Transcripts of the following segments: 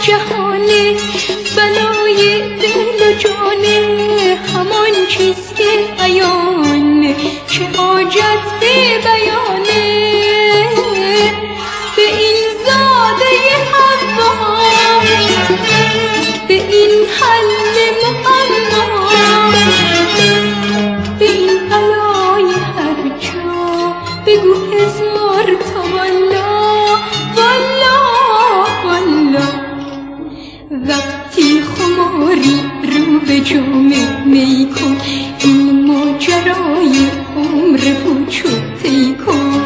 جهانه، بلای دل و جانه، همان چیز که عیانه، چه حاجت به بیانه. به این زاده حوا، به این حل معما، به این بلای هر جا، بگو هزار تا والا والا والا. وقتی خماری رو به جام می کن، این ماجرای عمر پوچ و طی کن.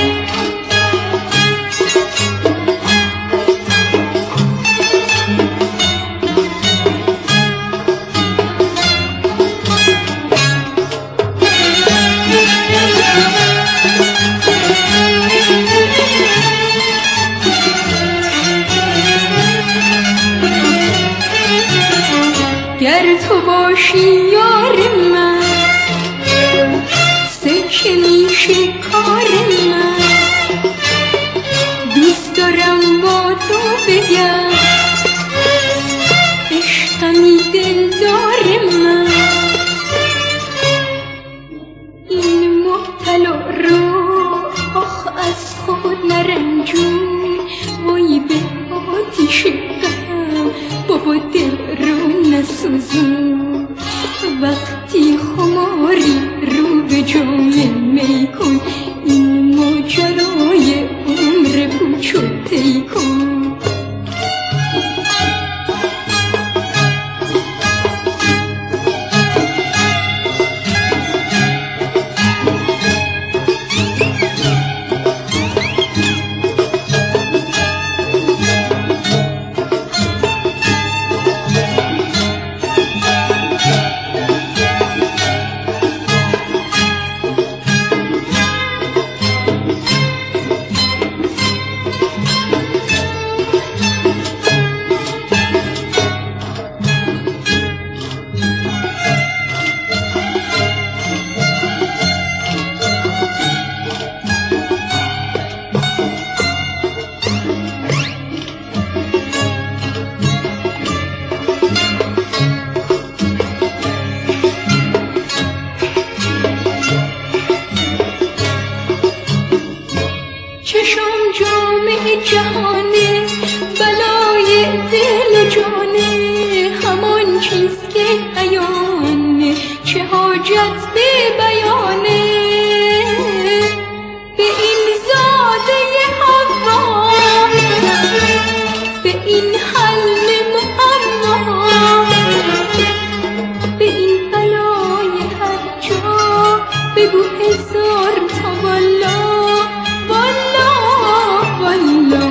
گر تو باشی یار من، سکه میشه کار من. دوست دارم با تو بگم، عشقمی دلدار من. این مبتلا رو آخ از خود نرنجون، وای به آتیش غم بابا دل رو نسوزون. وقتی خماری رو به جام می کن، این ماجرای عمر پوچ و طی کن. چشم جام جهانه، بلای دل و جانه، همان چیز که عیانه، چه حاجت به بیانه. به این زاده حوا، به این حل معما، به این بلای هر جا، بگو هزار تا والا والا والا.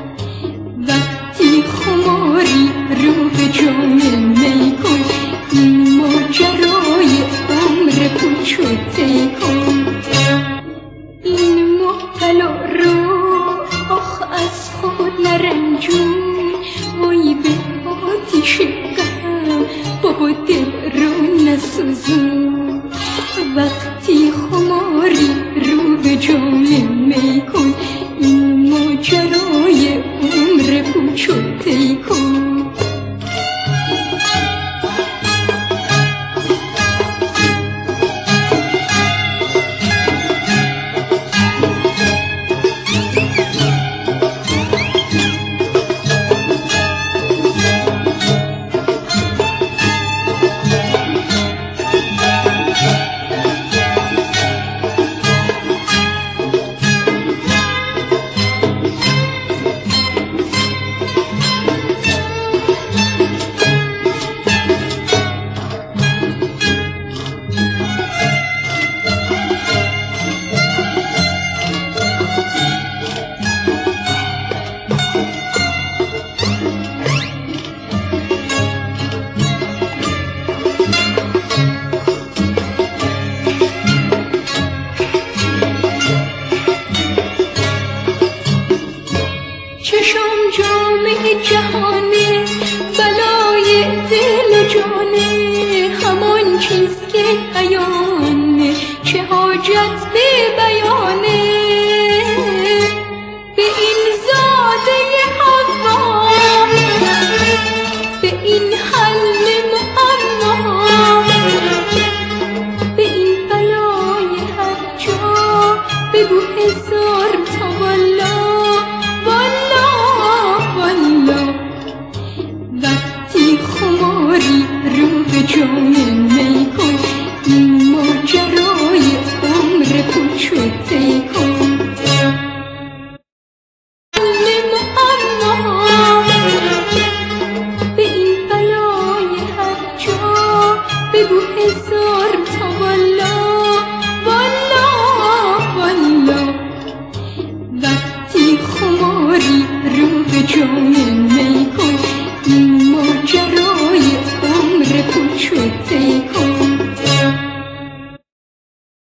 وقتی خماری رو به جام می کن، این ماجرای عمر پوچ و طی کن. این مبتلا رو آخ از خود نرنجون، وای به آتیش غم بابا دل رو نسوزون. وقتی خماری رو به جام می کن، این ماجرای عمر پوچ و طی کن. تی کن اما به این بلای هر جا بگو هزار تا والا والا والا وقتی خماری رو به جام